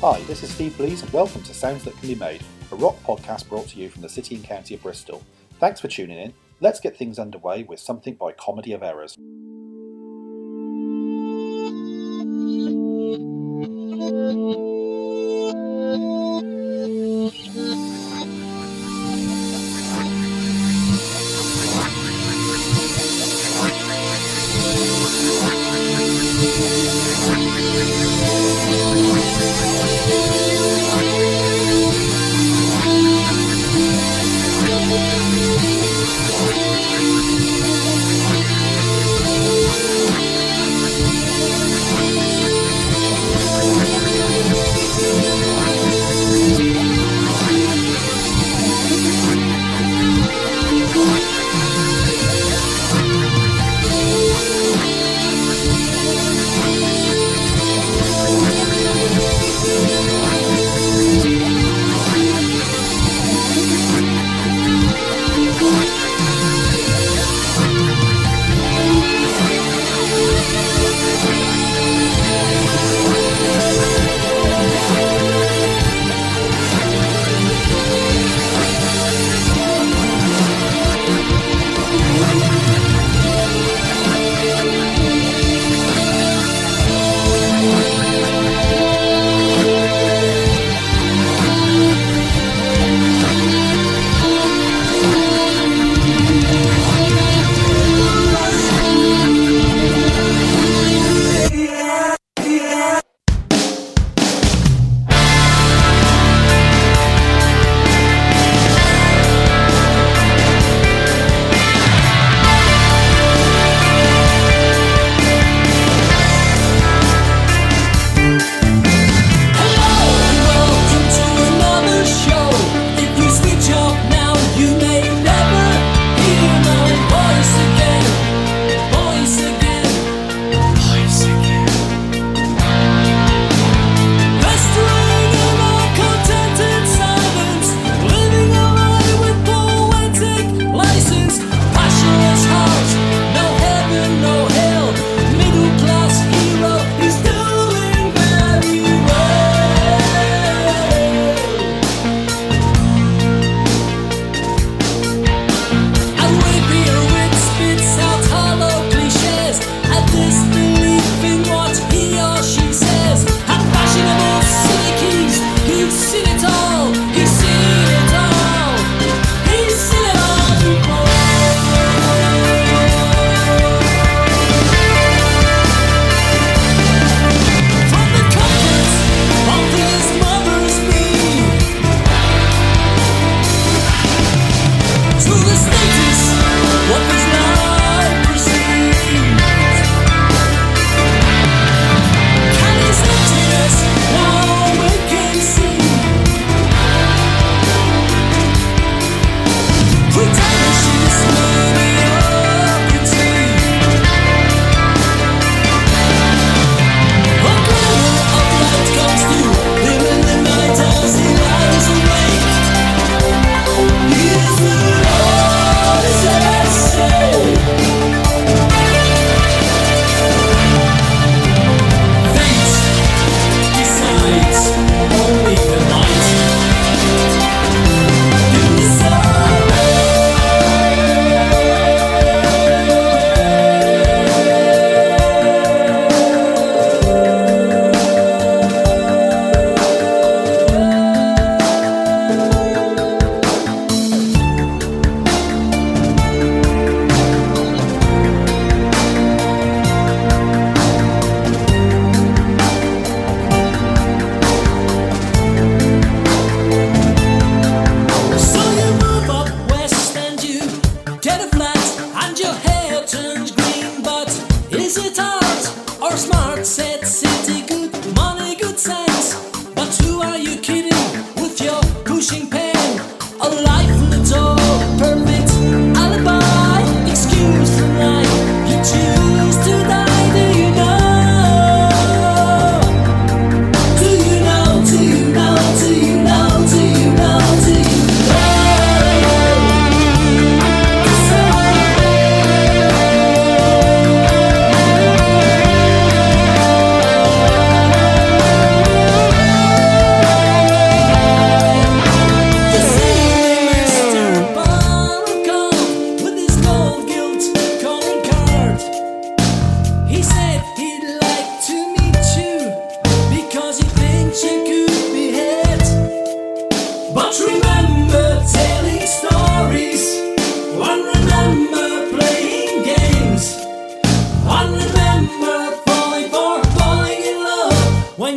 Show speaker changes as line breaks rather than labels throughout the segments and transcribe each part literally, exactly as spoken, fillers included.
Hi, this is Steve Blease and welcome to Sounds That Can Be Made, a rock podcast brought to you from the city and county of Bristol. Thanks for tuning in. Let's get things underway with something by Comedy of Errors.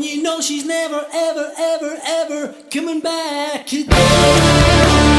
you know she's never, ever, ever, ever coming back again.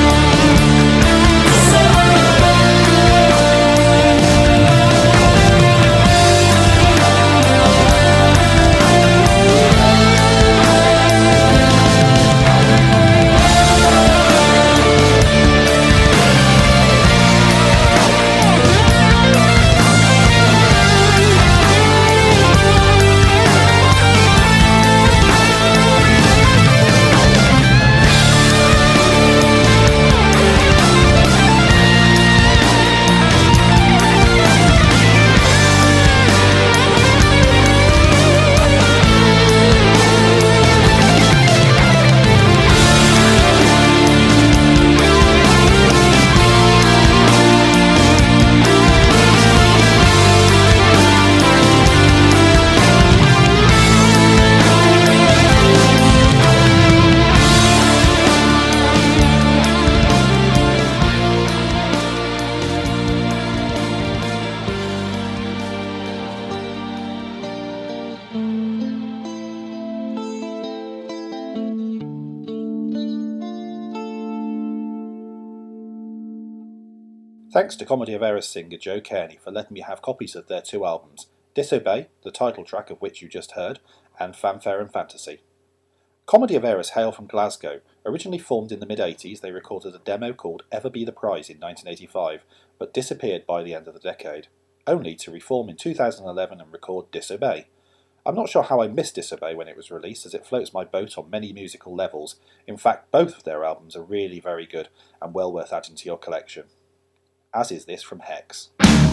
Thanks to Comedy of Errors singer Joe Kearney for letting me have copies of their two albums, Disobey, the title track of which you just heard, and Fanfare and Fantasy. Comedy of Errors hail from Glasgow. Originally formed in the mid eighties, they recorded a demo called Ever Be the Prize in nineteen eighty-five, but disappeared by the end of the decade, only to reform in two thousand eleven and record Disobey. I'm not sure how I missed Disobey when it was released, as it floats my boat on many musical levels. In fact, both of their albums are really very good and well worth adding to your collection. As is this from Hex.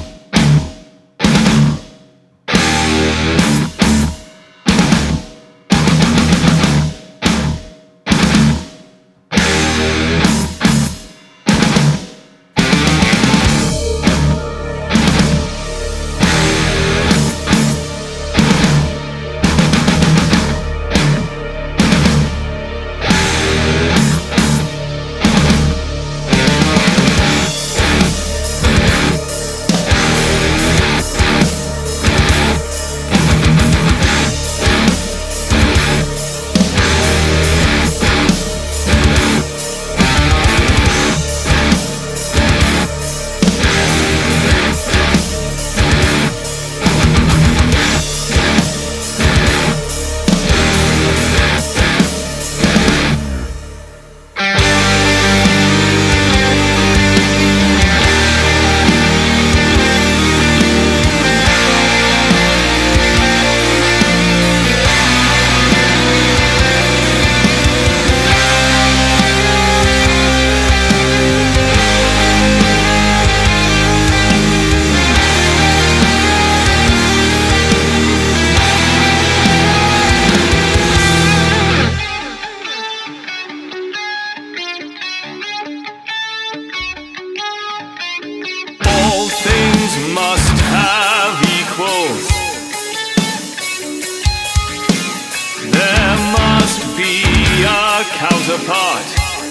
Counterpart.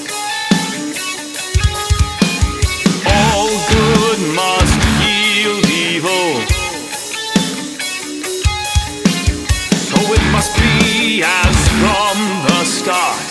All good must yield evil, so it must be as from the start.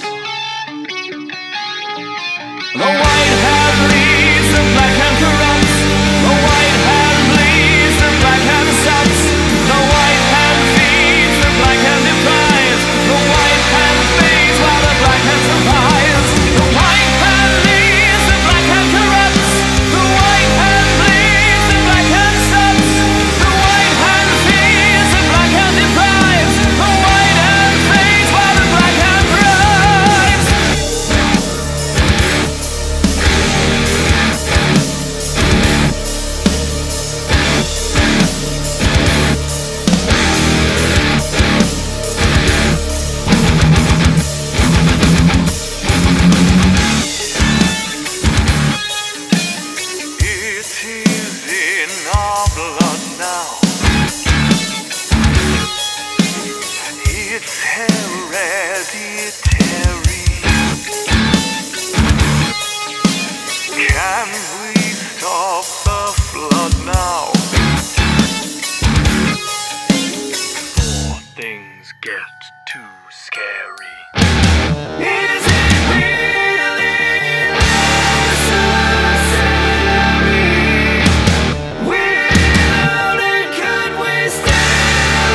The white hand leads, the black hand corrupts. The white hand bleeds, the black hand sucks. The white hand feeds, the black hand deprives. The white hand fades while the black hand survives. The white hand leads, the black hand corrupts. The white hand bleeds, the black hand sucks. The white hand feeds, the black hand deprives. The white hand fades while the black hand thrives. things get too scary. Is it really necessary? Without it, could we still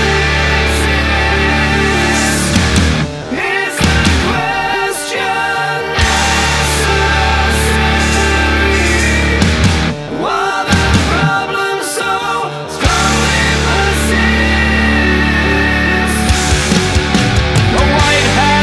exist? Is the question necessary? While the problem so strongly persists, the white hat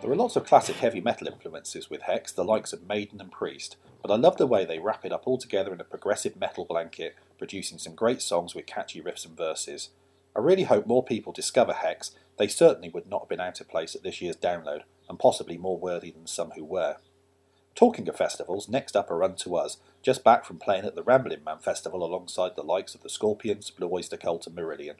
There are lots of classic heavy metal influences with Hex, the likes of Maiden and Priest, but I love the way they wrap it up all together in a progressive metal blanket, producing some great songs with catchy riffs and verses. I really hope more people discover Hex. They certainly would not have been out of place at this year's download, and possibly more worthy than some who were. Talking of festivals, next up are Unto Us, just back from playing at the Ramblin' Man Festival alongside the likes of the Scorpions, Blue Oyster Cult and Meridian.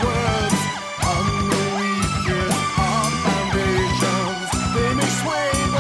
Sway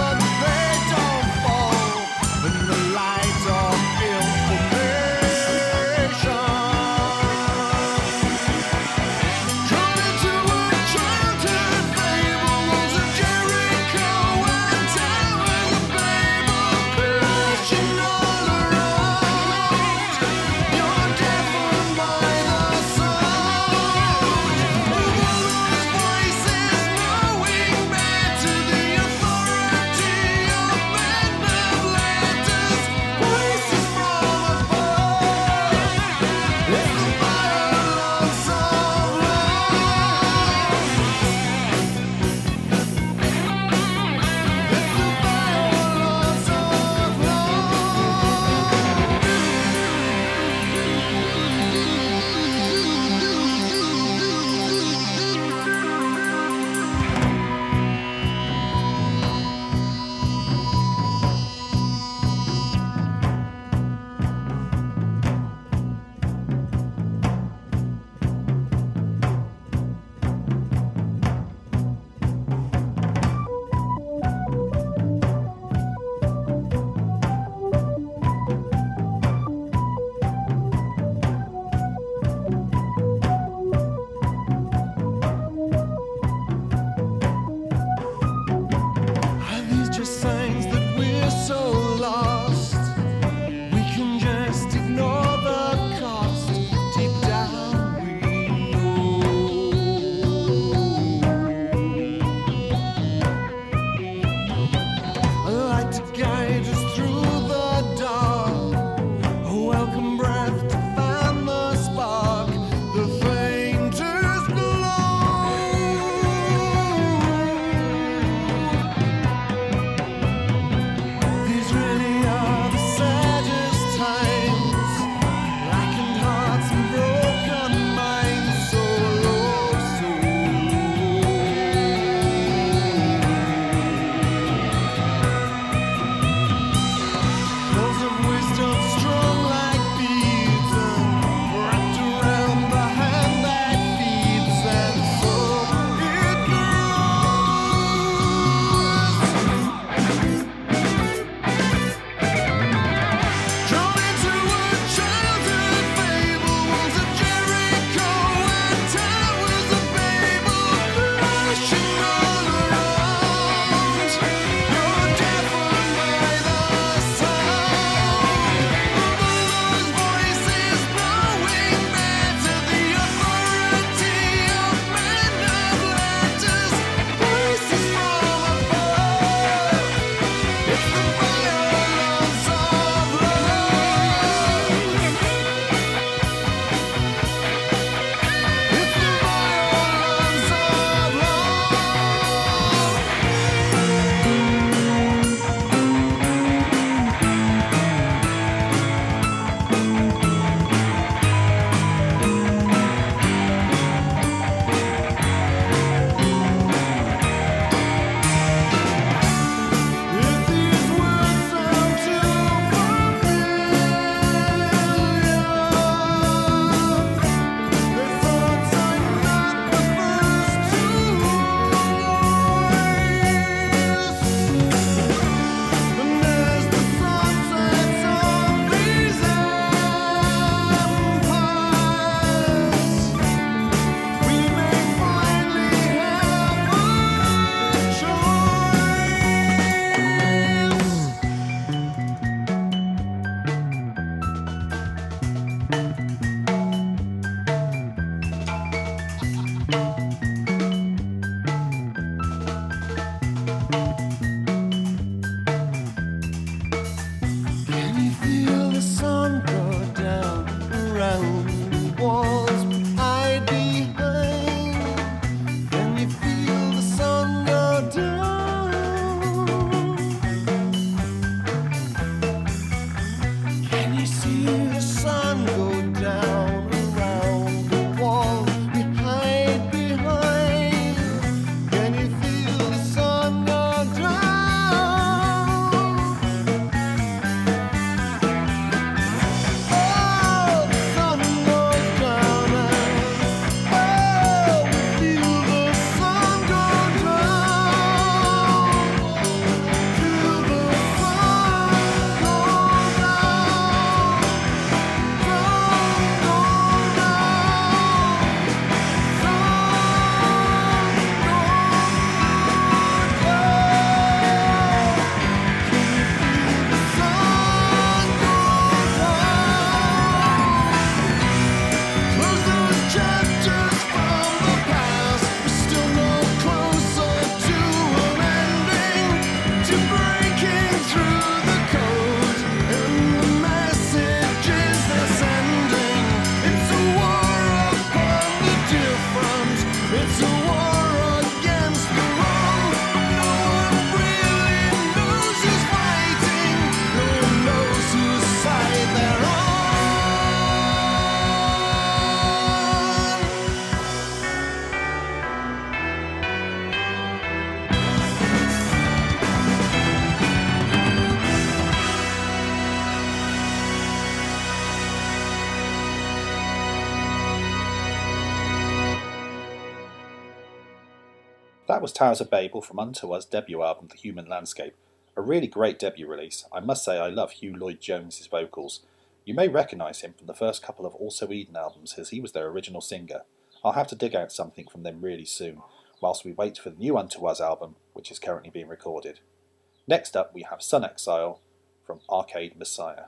That was Towers of Babel from Unto Us' debut album, The Human Landscape. A really great debut release. I must say I love Hugh Lloyd-Jones's vocals. You may recognise him from the first couple of Also Eden albums, as he was their original singer. I'll have to dig out something from them really soon, whilst we wait for the new Unto Us album, which is currently being recorded. Next up we have Sun Exile from Arcade Messiah.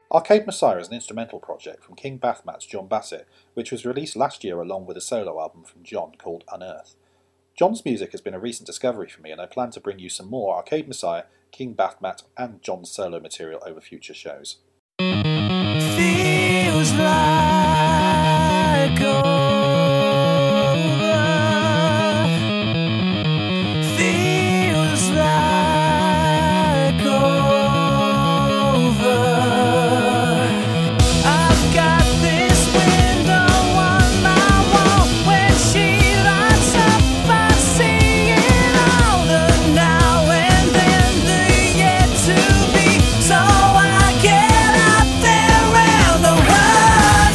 Arcade Messiah is an instrumental project from King Bathmat's John Bassett, which was released last year along with a solo album from John called Unearth. John's music has been a recent discovery for me, and I plan to bring you some more Arcade Messiah, King Bathmat, and John's solo material over future shows.
Feels like over. Feels like over. I've got this window on my wall. When she lights up, I see it all. The now and then, the yet to be. So I get out there and the world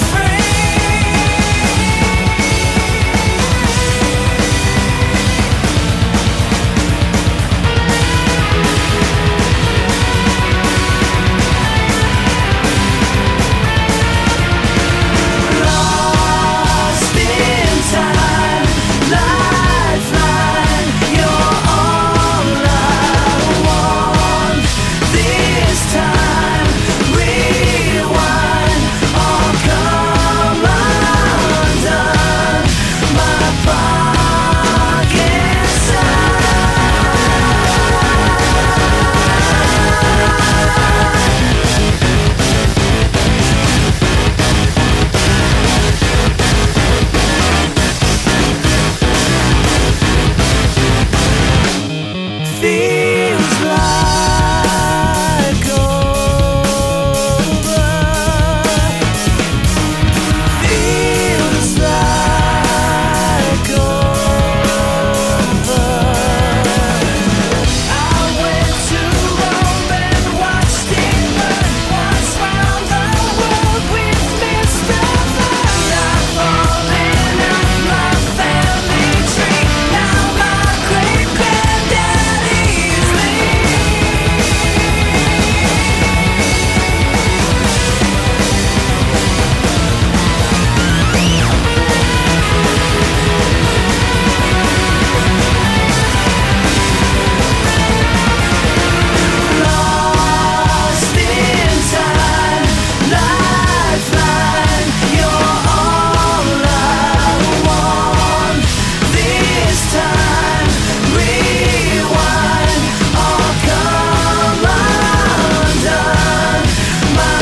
lost in time, lifeline, you're all I want. This time, rewind, all come undone. My pocket's feels like over. Feels like over. I went to Rome and watched it burn. Once round the world with Mister Fun. I've fallen out my family tree. Now my great granddaddy's me. Lost in time, lifeline, you're all I want. This time, rewind, all come undone. My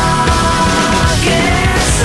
pocket's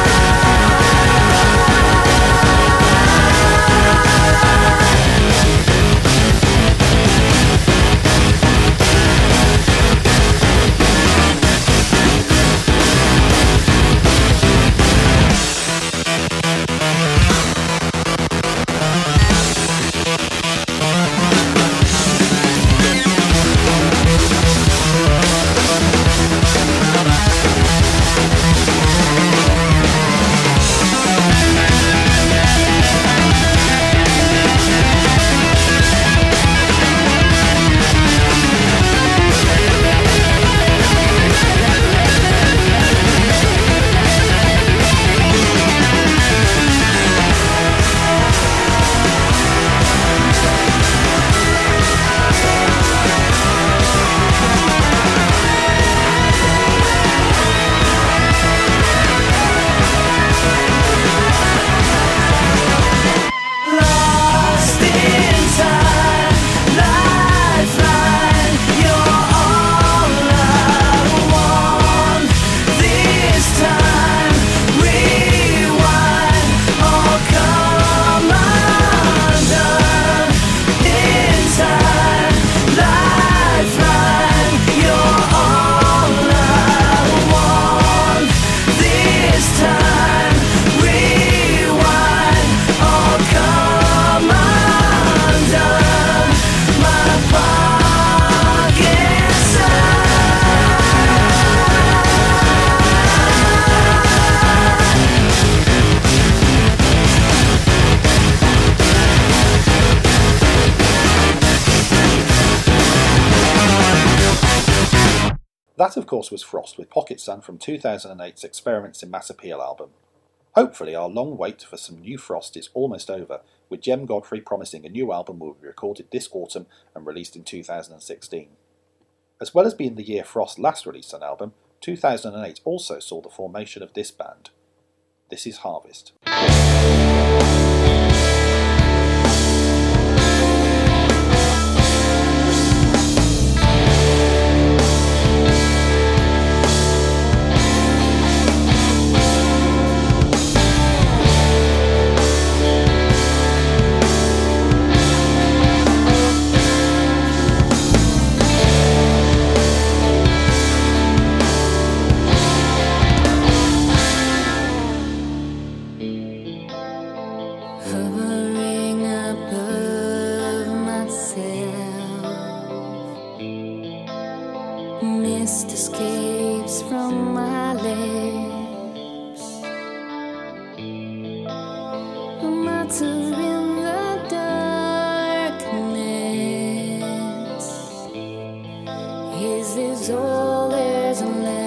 lost in time, lifeline, you're all I want. This time, rewind, all come undone. In time, lifeline, you're all I want. This time, rewind, all come undone. My pocket's
That, of course, was Frost with Pocket Sun from two thousand eight's Experiments in Mass Appeal album. Hopefully our long wait for some new Frost is almost over, with Jem Godfrey promising a new album will be recorded this autumn and released in two thousand sixteen. As well as being the year Frost last released an album, two thousand eight also saw the formation of this band. This is Harvest.
Hovering above myself, mist escapes from my lips. A matter in the darkness. Is this all there's left?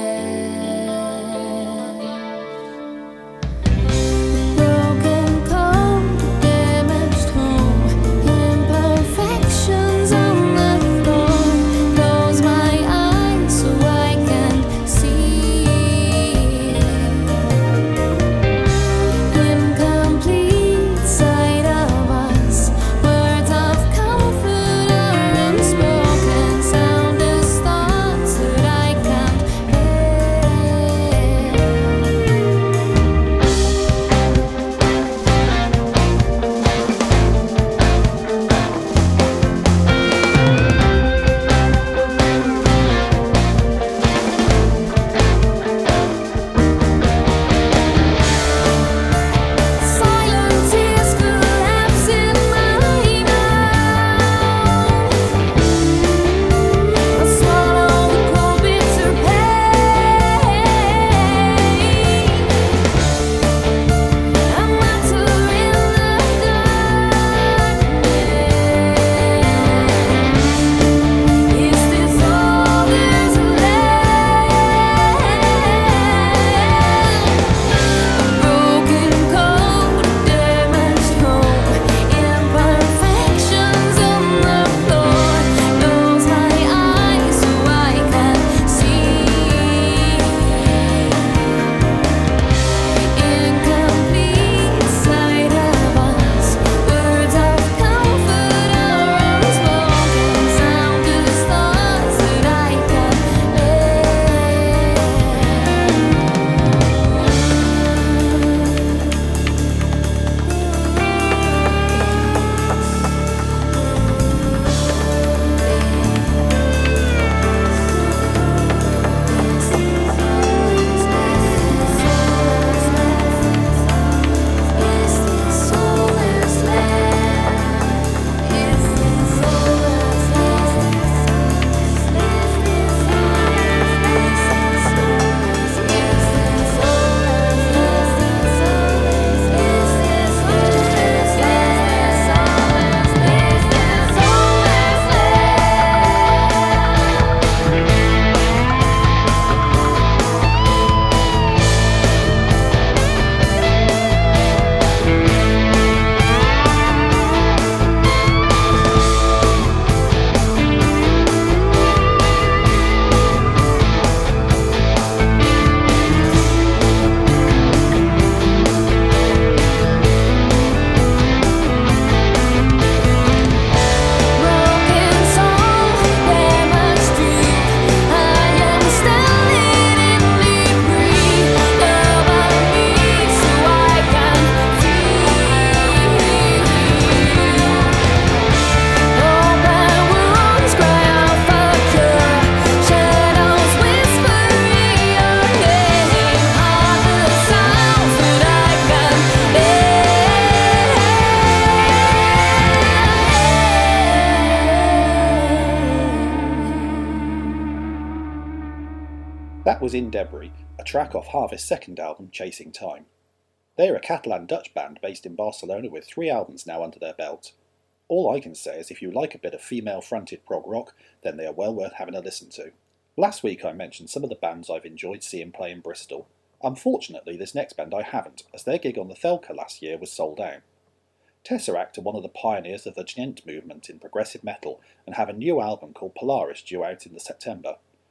That was In Debris, a track off Harvest's second album, Chasing Time. They're a Catalan-Dutch band based in Barcelona with three albums now under their belt. All I can say is if you like a bit of female-fronted prog rock, then they are well worth having a listen to. Last week I mentioned some of the bands I've enjoyed seeing play in Bristol. Unfortunately, this next band I haven't, as their gig on the Thelka last year was sold out. Tesseract are one of the pioneers of the djent movement in progressive metal and have a new album called Polaris due out in the September.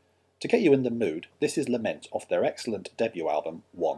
To get you in the mood, this is Lament off their excellent debut album, One.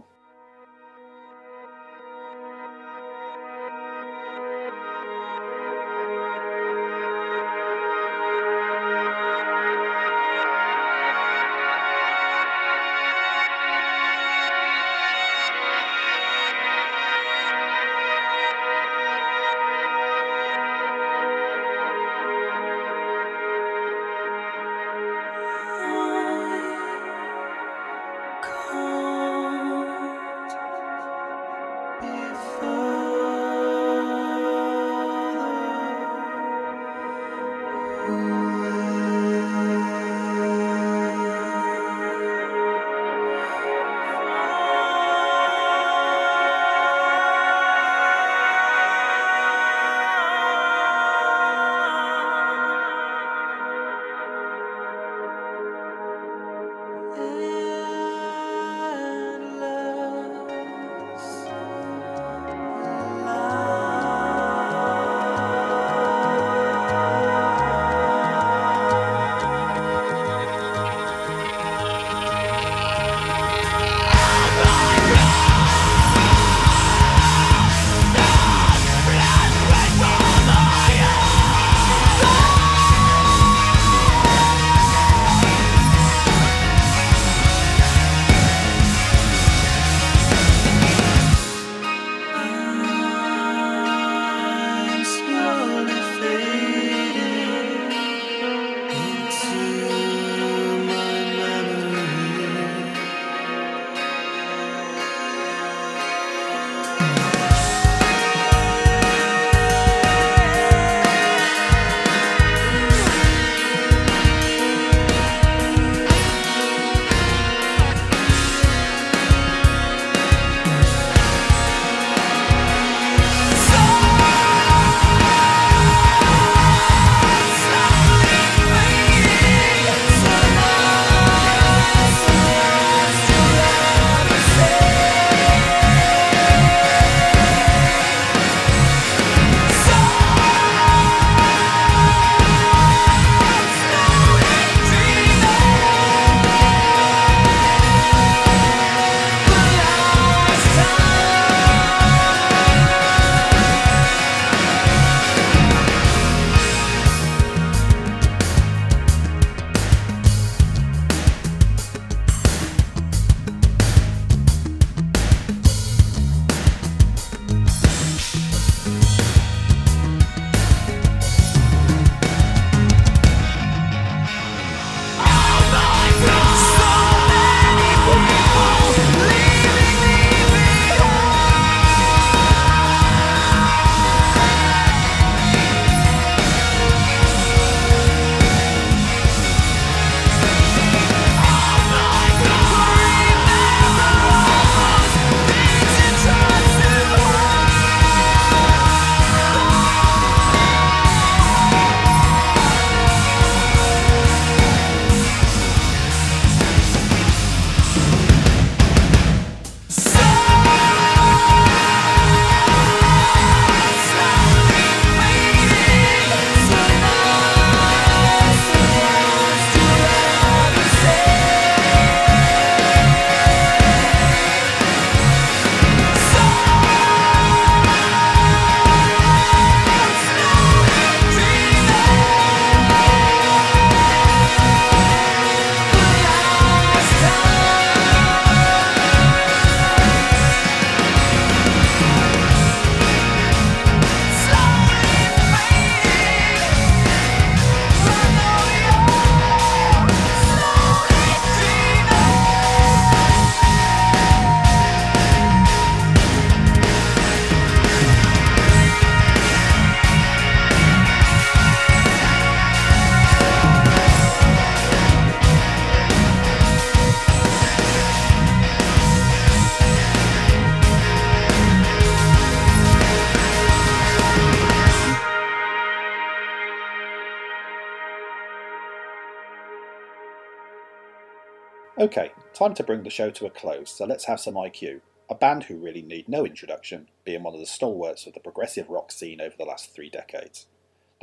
Okay, time to bring the show to a close, so let's have some I Q. A band who really need no introduction, being one of the stalwarts of the progressive rock scene over the last three decades.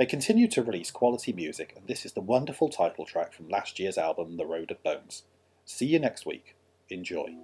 They continue to release quality music, and this is the wonderful title track from last year's album, The Road of Bones. See you next week. Enjoy.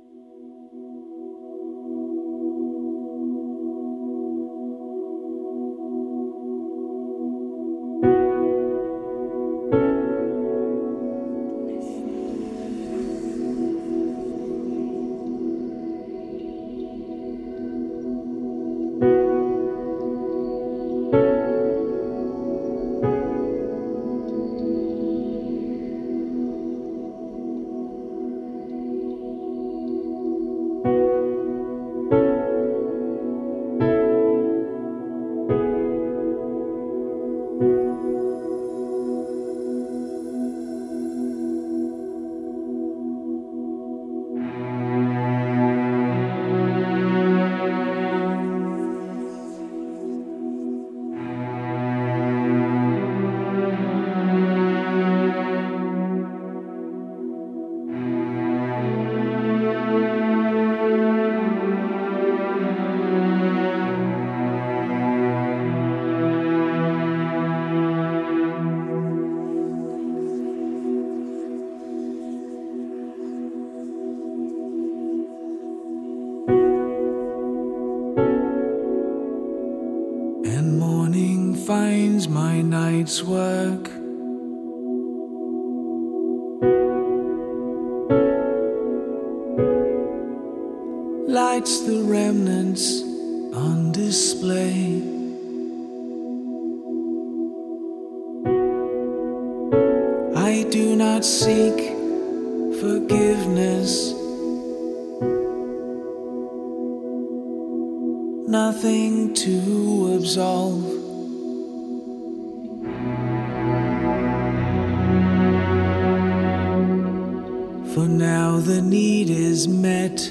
Finds my night's work. Lights the remnants on display. I do not seek forgiveness. Nothing to absolve. For now the need is met.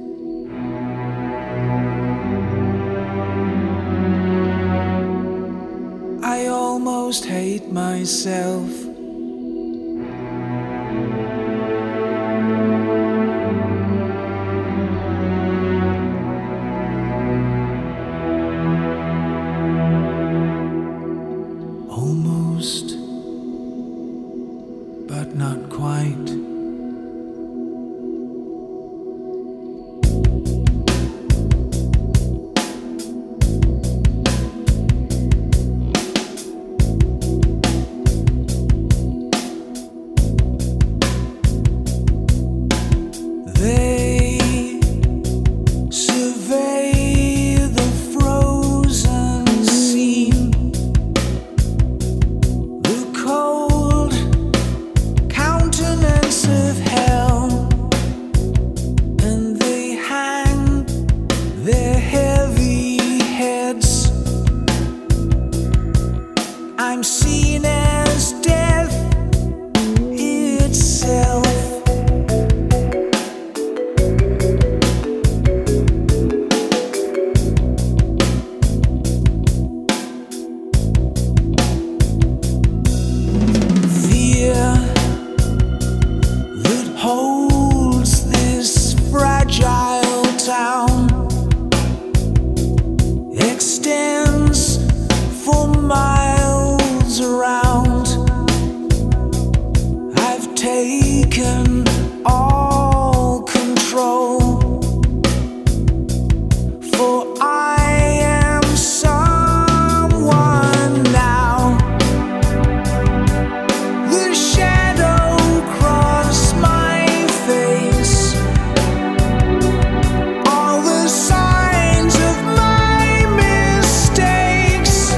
I almost hate myself. Almost, but not quite. I'm seen as death itself. Fear that holds this fragile town extends for miles around. I've taken all control, for I am someone now. The shadow crossed my face, all the signs of my mistakes.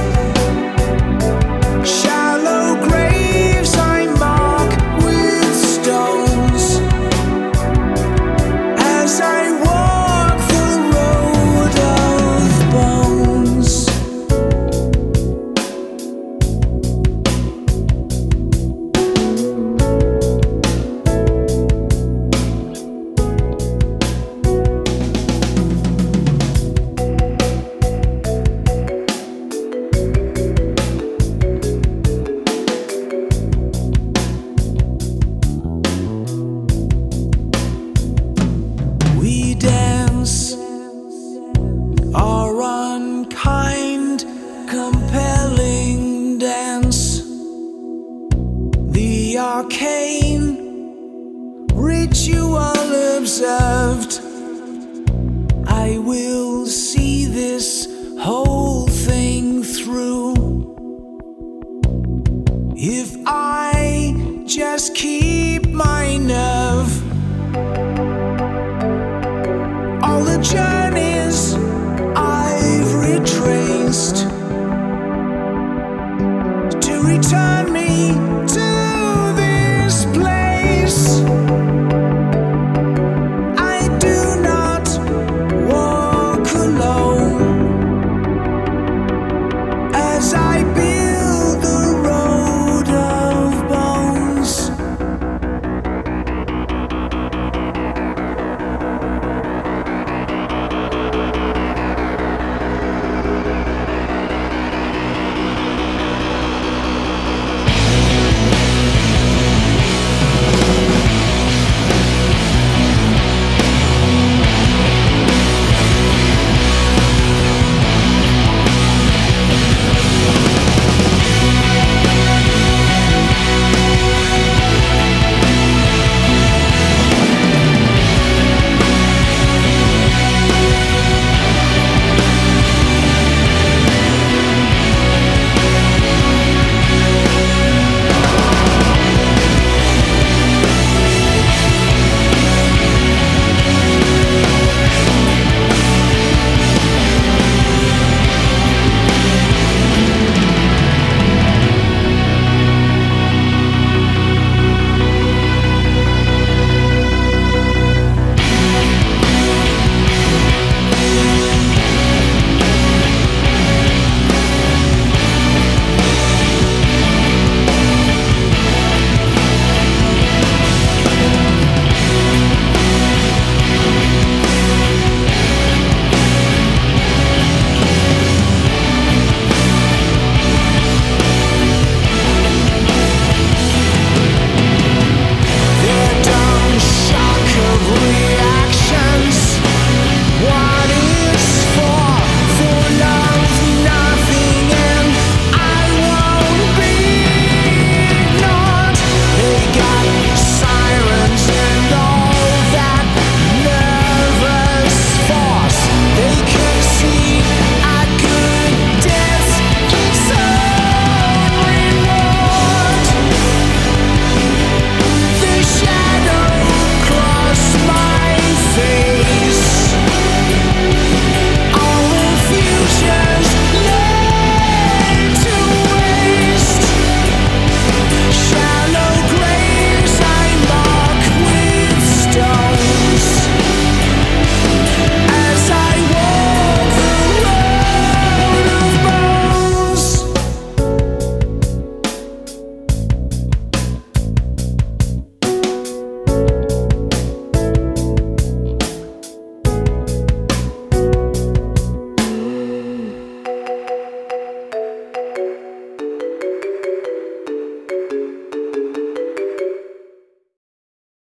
Shallow graves I mark with stone. pain, ritual observed. I will see this whole thing through if I just keep my nerve. All the journeys I've retraced to return